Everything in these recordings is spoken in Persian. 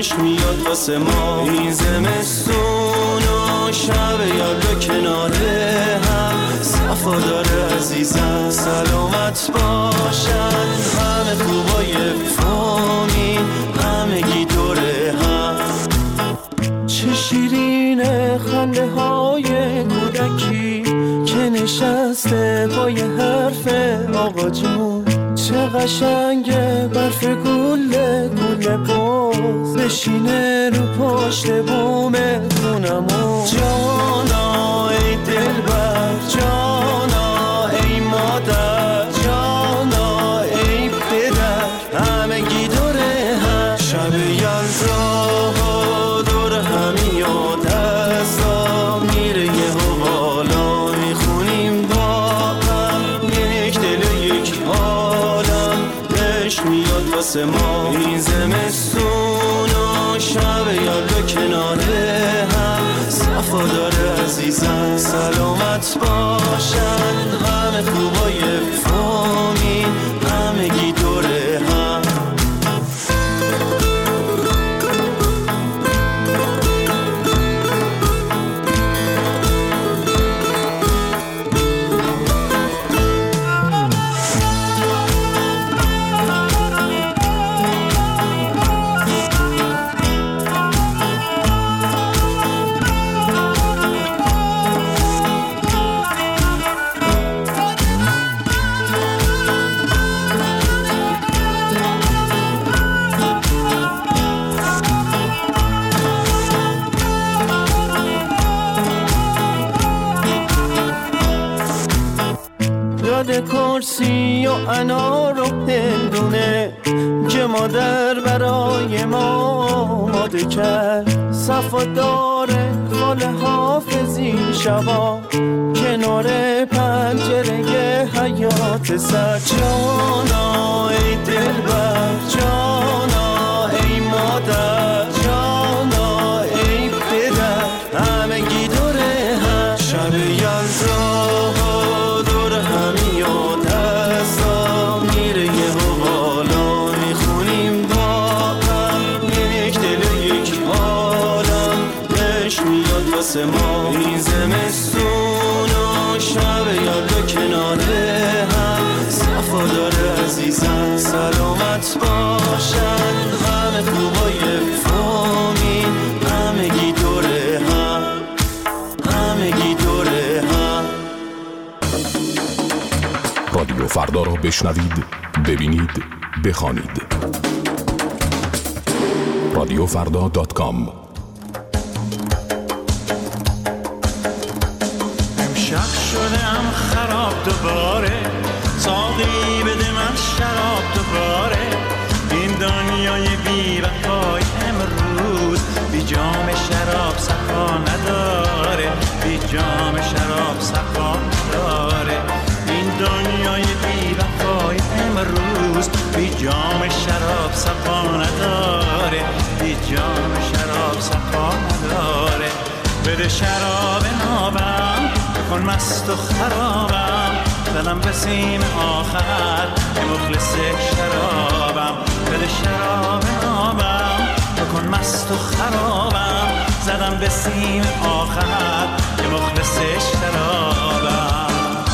عشق میاد واسه ما. این زمستون و شب یلدا کنار هم، صفا داره عزیزم سلامت باشن. همه خوبای فامی همگی دوره هم. چه شیرینه خنده های کودکی که نشسته پای حرف آقا جون. چه قشنگه برف گله گله باز بشینه رو پشت بوم خونمون. جانا ای دلبر، جانا ای مادر، جانا ای پدر، همگی دوره هم. شب یلدا دور هم یاد دستا میره یه حوالا، میخونیم با هم یک دل یک عالم. عشق میاد واسه ما. این زمستون و شب یلدا کنار هم، صفا داره عزیزم سلامت باشن. همه خوبای فامی همگی دوره هم. کرسی و انار و هندونه که مادر برای ما آماده کرد. صفا داره فال حافظی شبا کنار پنجره حیات سر. جانا ای دلبر، جانا ای مادر، جانا ای پدر، همگی دوره هم. شب یلدا دور هم یاد دستا میره یه حوالا، میخونیم با هم یک دل یک عالم. عشق میاد واسه ما. این زمستون و شب یلدا کنار هم، صفا داره عزیزم سلامت باشن. همه خوبای فامی همگی دوره هم، همگی دوره هم. رادیو فردا را بشنوید، ببینید، بخوانید. radiofrda.com. امشب شدم خراب دوباره، ساقی بده من شراب دوباره. این دنیای بی وفای امروز بی جام شراب صفا نداره، بی جام شراب صفا نداره. این دنیای بی وفای امروز بی جام شراب صفا نداره، بی جام شراب صفا نداره. بده شراب نابم کن مست و خرابم، زدم به سیم آخر که مخلص شرابم. بده شراب نابم کن مست و خرابم، زدم به سیم آخر که مخلص شرابم.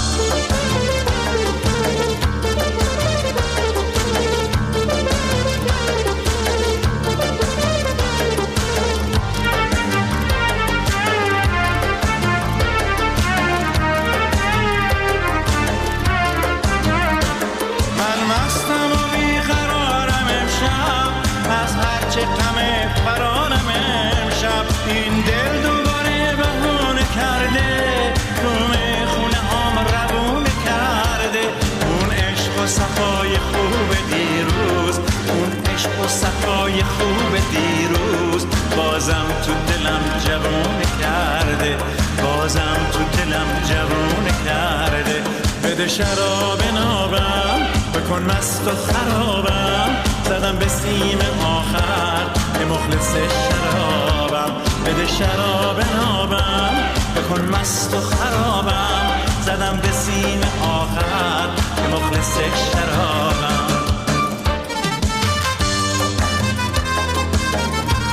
این دل دوباره بهونه کرده، تو خونه هم روونه کرده. اون عشق و صفای خوب دیروز، اون عشق و صفای خوب دیروز بازم تو دلم جوونه کرده، بازم تو دلم جوونه کرده. بده شراب نابم بکن مست و خرابم، زدم به سیم آخر که مخلص شرابم. بده شراب نابم بکن مست و خرابم، زدم به سیم آخر که مخلص شرابم.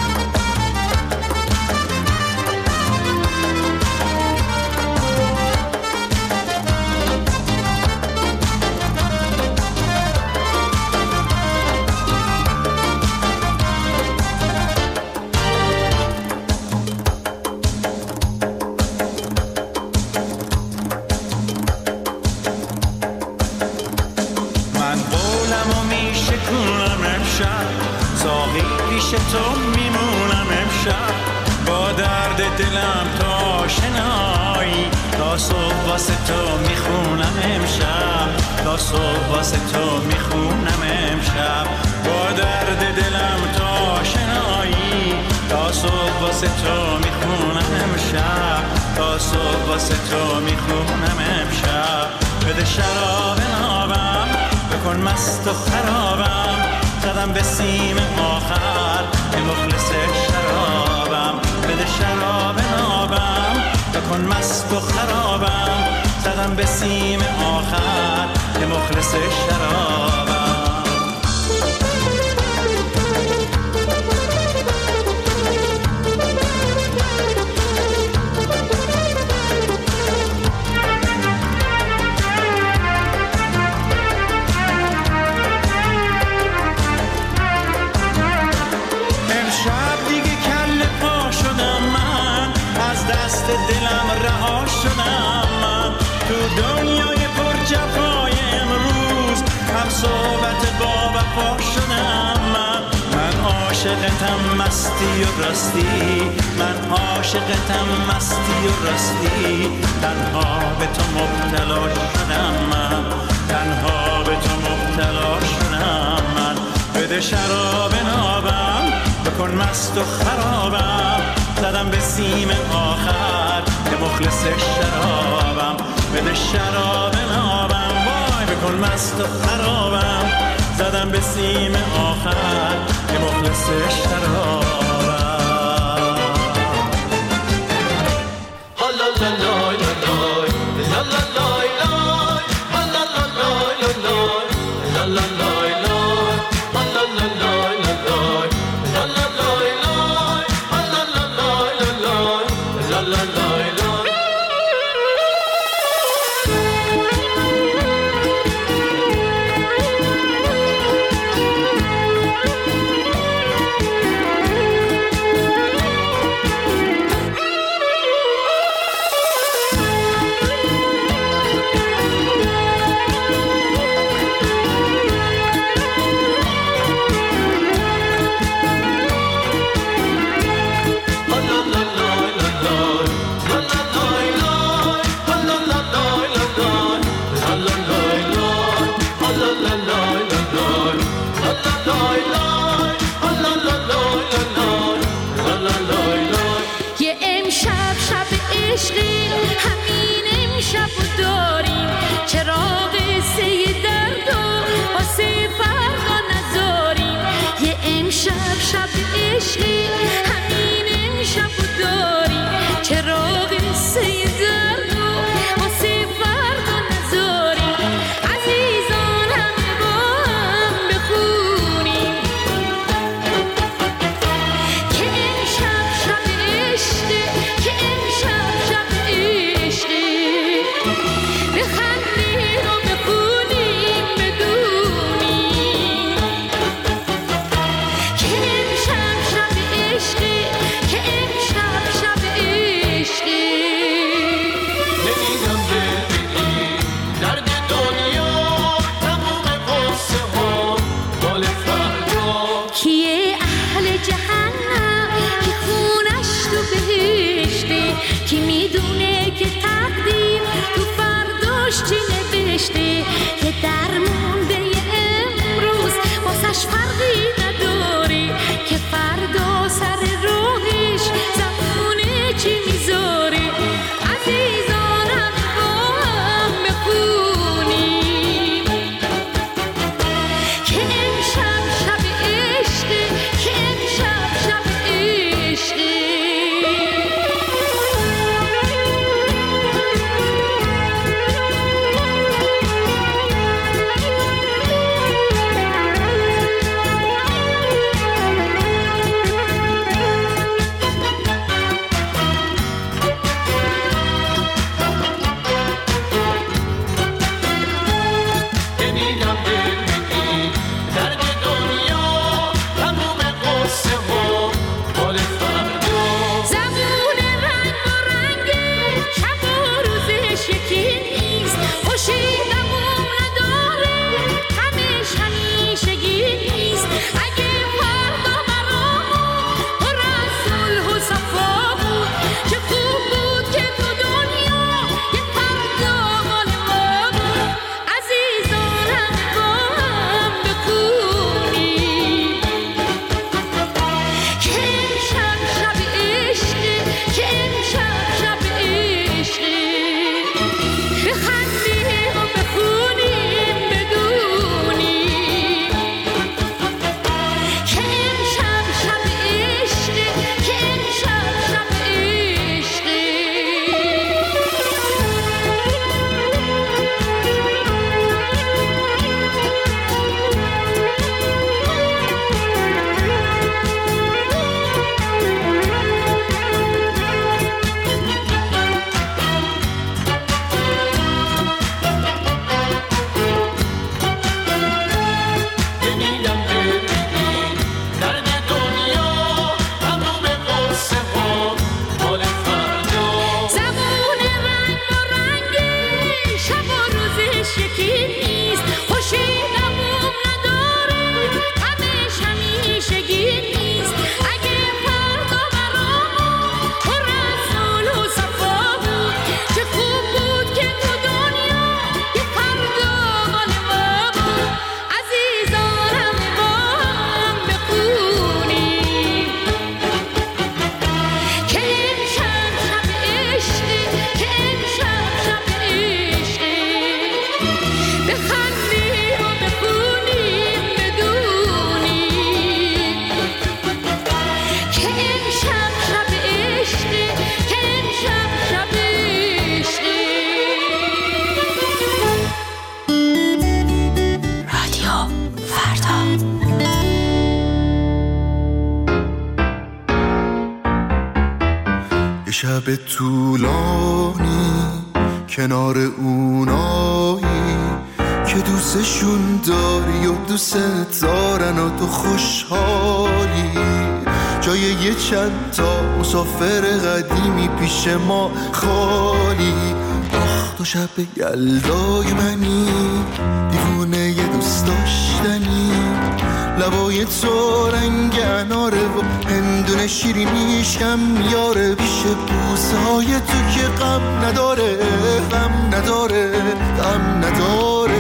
امشب با درد دلم تا آشنایی تا صبح واسه تو میخونم امشب تا صبح واسه تو میخونم امشب با درد دلم تا آشنایی تا صبح واسه تو میخونم امشب تا صبح واسه تو میخونم امشب بده شراب نابم بکن مست و خرابم زدم به سیم آخر که مخلص شرابم بده شراب نابم بکن مست و خرابم زدم به سیم آخر که مخلص شرابم دلم رها شدم من تو دنیای پر جفای امروز هم صحبت با وفا شدم من عاشقتم مستی و راستی من عاشقتم مستی و راستی تنها به تو مبتلا شدم من تنها به تو مبتلا شدم من بده شراب نابم بکن مست و خرابم زدم به سیم آخر که مخلص شرابم بده شراب نابم وای بکن مست و خرابم زدم به سیم آخر که مخلص شرابم شب طولانی کنار اونایی که دوستشون داری و دوست دارن و تو خوشحالی، جای یه چند تا مسافر قدیمی پیش ما خالی. آخ تو شب یلدای منی، دیوونه یه دوست داشتنی، لبای تو رنگ اناره و هندونه شیرینیش کم میاره، پیش بوسه های تو که غم نداره، غم نداره، غم نداره.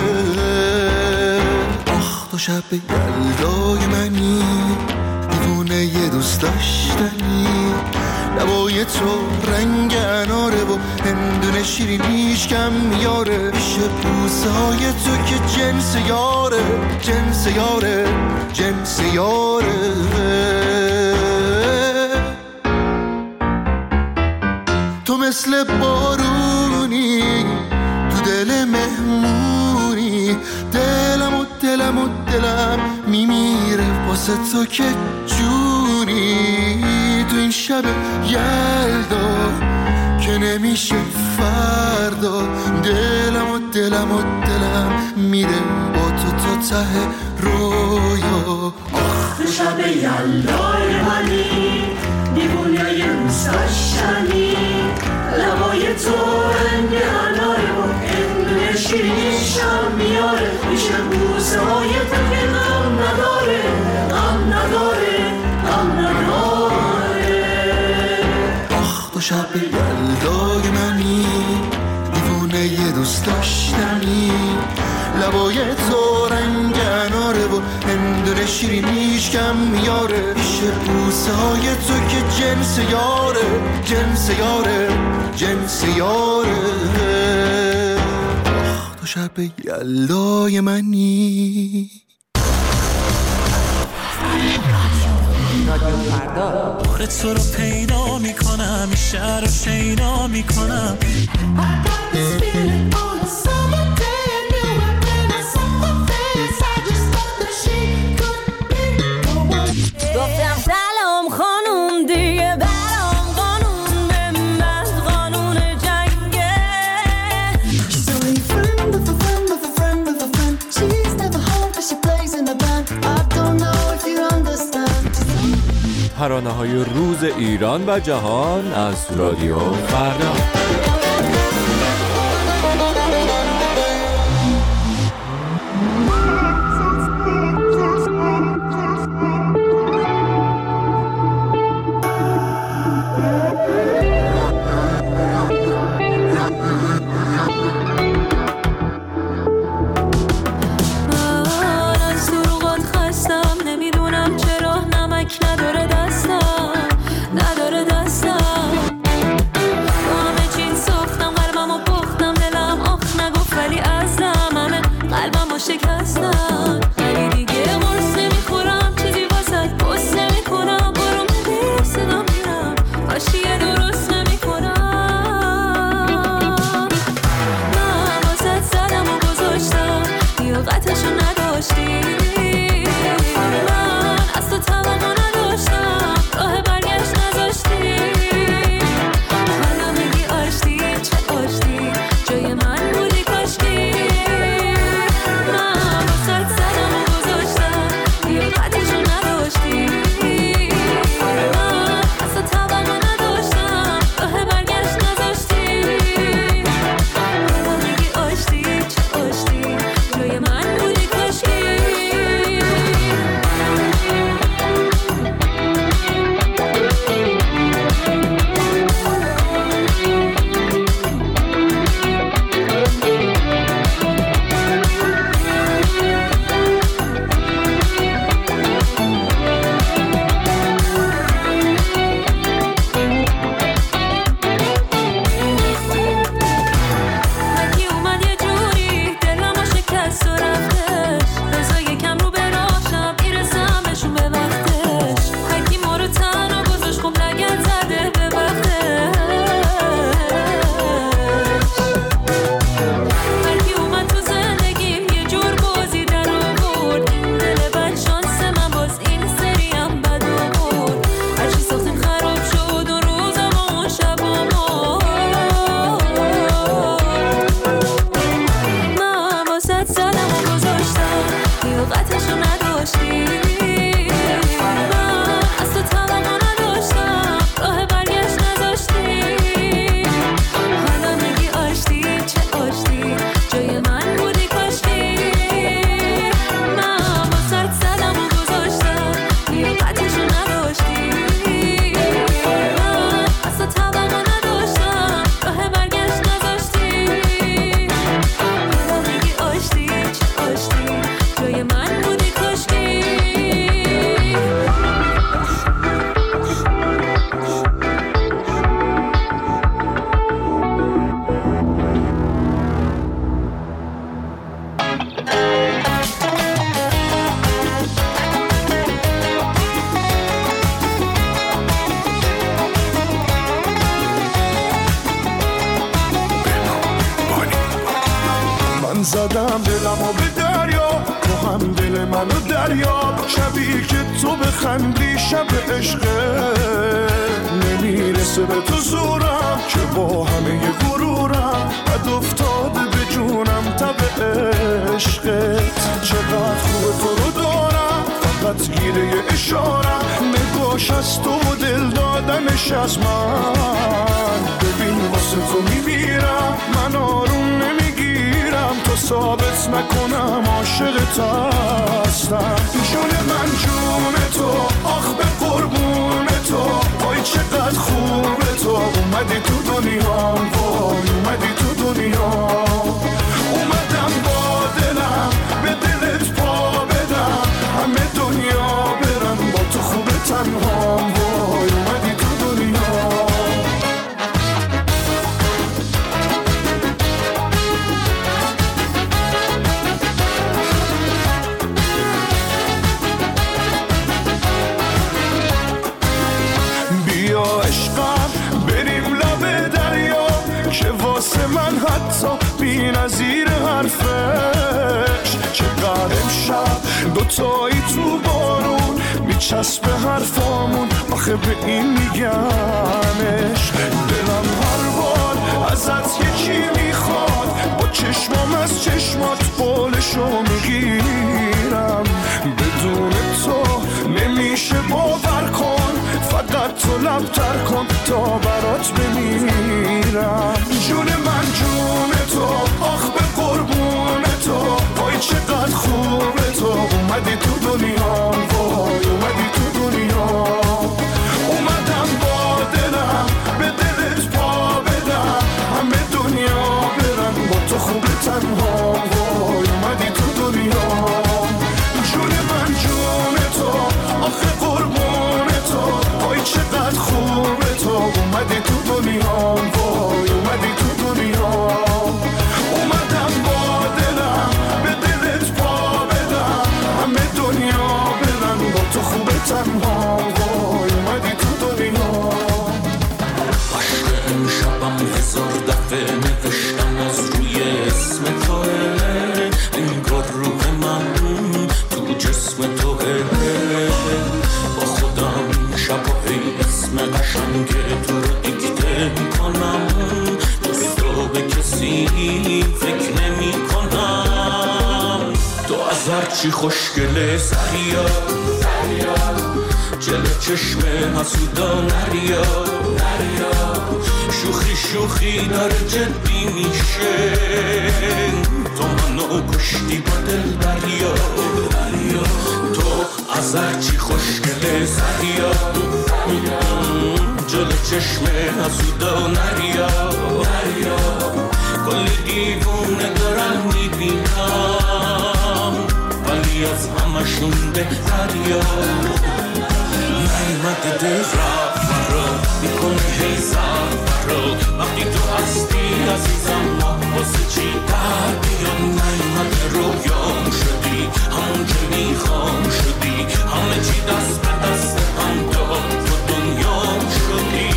آخ تو شب یلدای منی، دیوونه یه دوست داشتنی، لبای تو رنگ اناره و هندونه شیرینیش کم میاره، پیش بوسه های تو که جنس یاره، جنس یاره، جنس یاره. تو مثل بارونی تو دل مهمونی، دلم میمیره واسه تو که جونی. تو این شب یلدا که نمیشه فردا، دلم میره با تو ته رویا. تو شب یلدای منی، دیوونه یه دوست داشتنی، لبای تو رنگ اناره و هندونه شیرینیشم میاره، پیش بوسه های تو که غم نداره، غم نداره، غم نداره. آخ تو شب یلدای منی، دیوونه یه دوست داشتنی، لبای تو رنگ اناره و هندونه شیرینیش کم میاره، پیش بوسه های تو که جنس یاره، جنس یاره، جنس یاره. آخ تو شب یلدای منی. بار تو رو پیدا میکنم، شهر رو شیدا میکنم. گفتم سلام خانوم دیگه برام قانون به من قانون جنگه. She's only friend of a friend of a friend of a friend. She's never home but she plays in the band. I don't know if you understand. ترانه‌های روز ایران و جهان از رادیو فردا. نداره دستم همه چین زدم دلمو به دریا، تو هم دل منو دریا. شبی که تو بخندی شب عشقه، نمیرسه به تو زورم که با همه غرورم بد افتاده به جونم تب عشقت. چقدر خوب تو رو دارم، فقط گیره اشارم، نگاش از تو و دل دادنش از من. ببین واسه تو میمیرم، من آروم نمیگیرم تا ثابت نکنم عاشقت هستم. جون من جون تو، آخ به قربون تو، وای چقدر خوبه تو. اومدی تو دنیا، وای اومدی تو دنیا. اومدم با دلم به دلت پا بدم، همه دنیا برم با تو خوبه تنها. وای اومدی تو دنیا. بیا عشقم بریم لب دریا، که واسه من حتی بی نظیر حرفش. چقدر امشب دوتایی تو بارون میچسبه حرفامون، آخه به این میگمش. دلم هر بار ازت یکی میخواد، با چشمام از چشمات بالشو میگیرم. بدون تو نمیشه باور کن، فقط تو لبتر کن تا برات بمیرم. جون من جون تو، آخ به قربون تو، وای چقدر خوبه تو. اومدی تو دنیا، وای اومدی تو دنیا. اومدم با دلم به دلت پا بدم، همه دنیا برن با تو خوبه تنها. وای اومدی تو دنیا. جون من جون تو، آخه قربون تو، وای چقدر خوبه تو. اومدی تو دنیا، وای اومدی تو دنیا. اومدم با دلم به دلت پا بدم، همه دنیا برن با تو خوبه تنها. وای اومدی تو دنیا. عشق امشبم هزار دفعه نوشتم از روی اسم توه، انگار روح من تو جسم توه. با خودم شباهی اسم قشنگ تو رو دیکته میکنم، دوستو به کسی فکر نمی کنم. تو از هرچی خوشگله سریا، جلو چشم حسودا نریا. شوخی شوخی داره جدی میشه، تو منو کشتی با دل دریا. تو از هرچی خوشگله سریا، جلو چشم حسودا نریا. کلی دیوونه دارم میبینم، ولی از همشون بهتریا. نیمت دل رفت فرا میکنه هی فرا، وقتی تو هستی عزیزم ما واسه چی در بیان. نیمت رویام شدی، همون که میخوام شدی، همه چی دست به دست هم داد، تو دنیام شدی.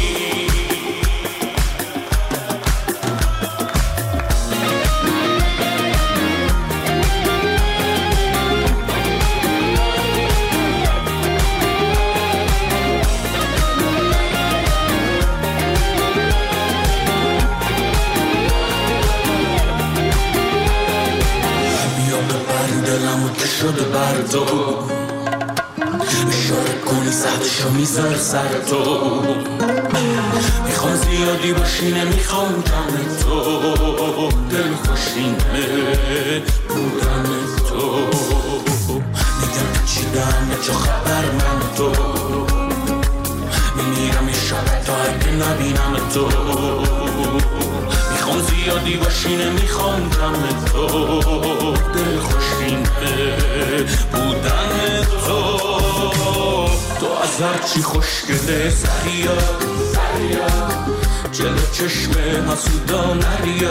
شده بر تو اشاره کنی سهدشو میذاره سر تو. میخوام زیادی باشی نمیخوام جمع تو، دل خوشینه بودن تو. میگم چیدم چه خبر من تو، میمیرم یه شب تا اگه نبینم تو. میخوام زیادی باشی نمیخوام جمع تو، دل خوشینه بودن تو. تو از هرچی خوشگله سریا، جلو چشم حسودا نریا.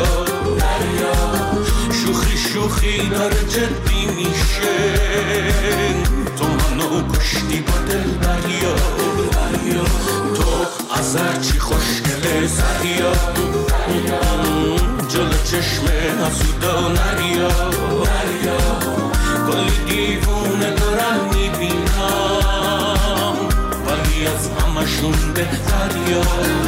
شوخی شوخی داره جدی میشه، تو منو کشتی با دل دریا. تو از هرچی خوشگله سریا، جلو چشم حسودا نریا کلی دیوونه دارم میبینم ولی از همشون بهتریا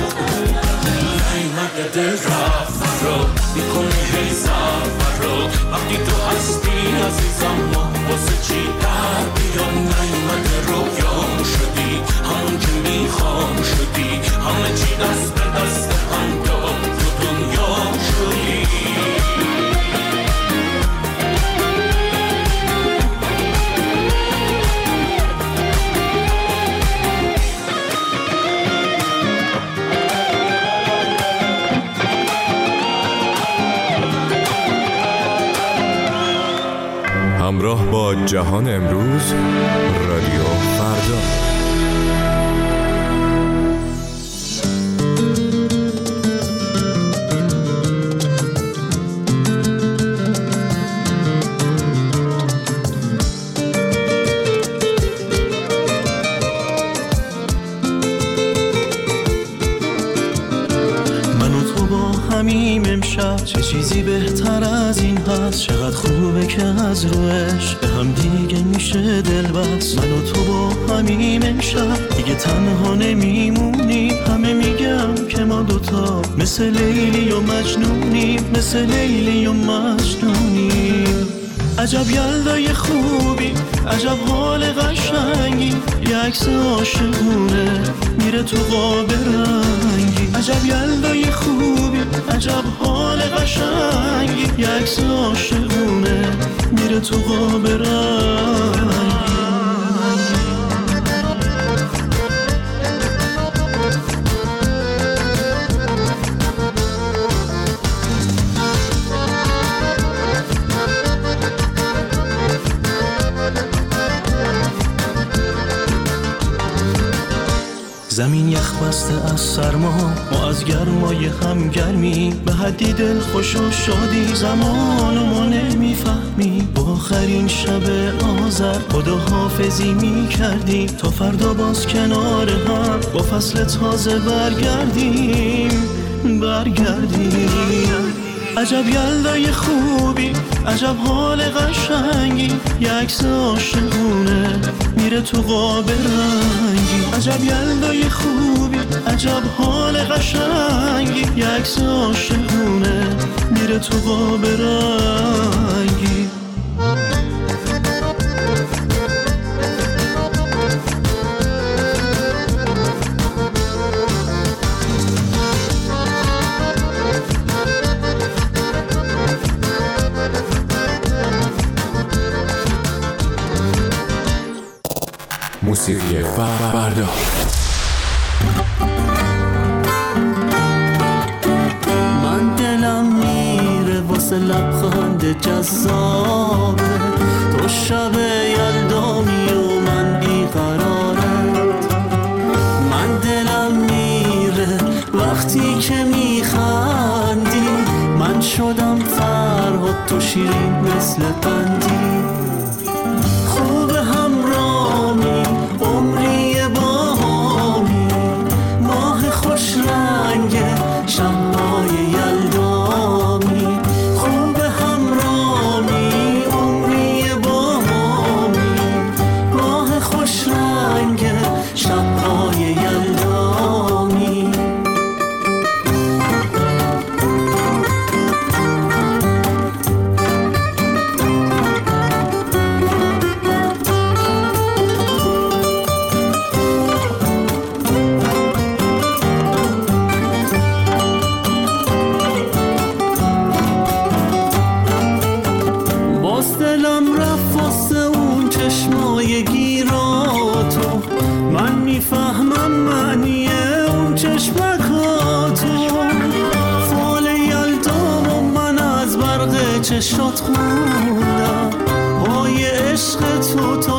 نیمده دل رفت رو میکنه هی سفر رو وقتی تو هستی عزیزم ما واسه چی در بیاد نیمده رویام شدی همون که میخوام شدی همه چی دست به دست هم داد تو دنیام شدی همراه با جهان امروز رادیو فردا. همیم امشب چه چیزی بهتر از این هست چقدر خوبه که از روش به هم دیگه میشه دل بست من و تو با همیم امشب دیگه تنها نمیمونیم همه میگم که ما دوتا مثل لیلی و مجنونیم مثل لیلی و مجنونیم عجب یلدای خوبی عجب حال قشنگی یه عکس عاشقونه میره تو قاب رنگی عجب یلدای خوبی عجب حال قشنگی یه عکس عاشقونه میره تو قاب رنگی زمین یخ بسته از سرما ما از گرمای هم گرمی به حدی دل خوش و شادی زمانو ما نمیفهمی با آخرین شب آذر خداحافظی میکردیم تا فردا باز کنار هم با فصل تازه برگردیم عجب یلدای خوبی عجب حال قشنگی یه عکس عاشقونه میره تو قاب رنگی عجب یلدای خوبی عجب حال قشنگی یه عکس عاشقونه میره تو قاب رنگی موسیقی فردا. من دلم میره واسه لبخند جذابه تو شب یلدامی و من بیقرارت من دلم میره وقتی که میخندی من شدم فرهاد تو شیرین مثل قندی خوب همرامی عمری باهامی ماه خوش رنگ شب‌های یلدامی خوب همرامی عمری باهامی ماه خوش رنگ شب‌های یلدامی میفهمم معنی اون چشمکاتو فال یلدام و من از برق چشات خوندم پای عشق تو